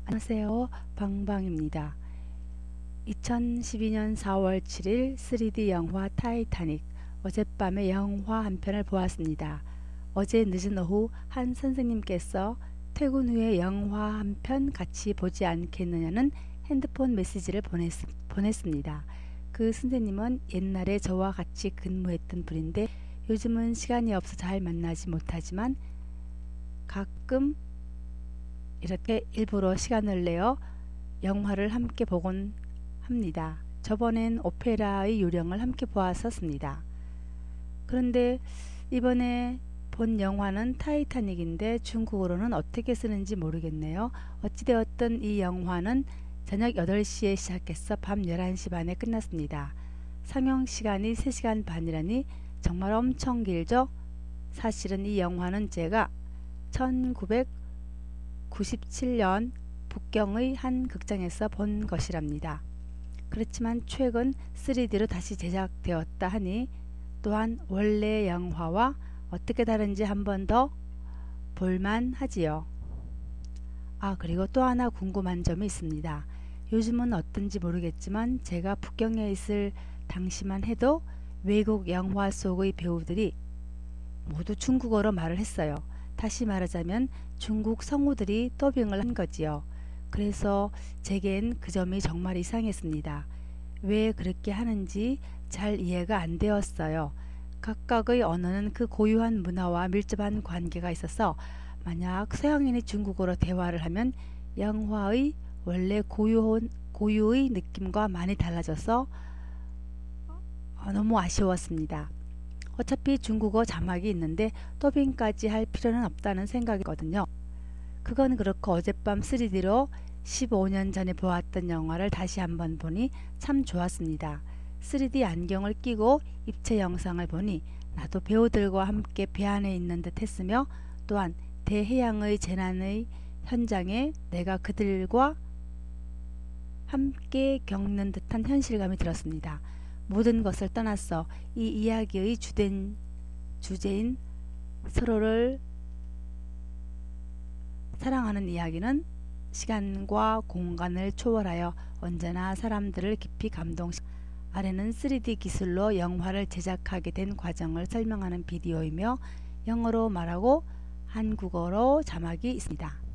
안녕하세요. 방방입니다. 2012년 4월 7일 3D 영화 타이타닉 어젯밤에 영화 한 편을 보았습니다. 어제 늦은 오후 한 선생님께서 퇴근 후에 영화 한 편 같이 보지 않겠느냐는 핸드폰 메시지를 보냈습니다. 그 선생님은 옛날에 저와 같이 근무했던 분인데 요즘은 시간이 없어 잘 만나지 못하지만 가끔 이렇게 일부러 시간을 내어 영화를 함께 보곤 합니다. 저번엔 오페라의 요령을 함께 보았었습니다. 그런데 이번에 본 영화는 타이타닉인데 중국어로는 어떻게 쓰는지 모르겠네요. 어찌되었든 이 영화는 저녁 8시에 시작해서 밤 11시 반에 끝났습니다. 상영 시간이 3시간 반이라니 정말 엄청 길죠? 사실은 이 영화는 제가 1997년 북경의 한 극장에서 본 것이랍니다. 그렇지만 최근 3D로 다시 제작되었다 하니 또한 원래 영화와 어떻게 다른지 한 번 더 볼만하지요. 그리고 또 하나 궁금한 점이 있습니다. 요즘은 어떤지 모르겠지만 제가 북경에 있을 당시만 해도 외국 영화 속의 배우들이 모두 중국어로 말을 했어요. 다시 말하자면 중국 성우들이 더빙을 한 거지요. 그래서 제겐 그 점이 정말 이상했습니다. 왜 그렇게 하는지 잘 이해가 안 되었어요. 각각의 언어는 그 고유한 문화와 밀접한 관계가 있어서 만약 서양인이 중국어로 대화를 하면 영화의 원래 고유의 느낌과 많이 달라져서 너무 아쉬웠습니다. 어차피 중국어 자막이 있는데 더빙까지 할 필요는 없다는 생각이거든요. 그건 그렇고 어젯밤 3D로 15년 전에 보았던 영화를 다시 한번 보니 참 좋았습니다. 3D 안경을 끼고 입체 영상을 보니 나도 배우들과 함께 배 안에 있는 듯 했으며 또한 대해양의 재난의 현장에 내가 그들과 함께 겪는 듯한 현실감이 들었습니다. 모든 것을 떠나서 이 이야기의 주제인 서로를 사랑하는 이야기는 시간과 공간을 초월하여 언제나 사람들을 깊이 감동시키는 아래는 3D 기술로 영화를 제작하게 된 과정을 설명하는 비디오이며 영어로 말하고 한국어로 자막이 있습니다.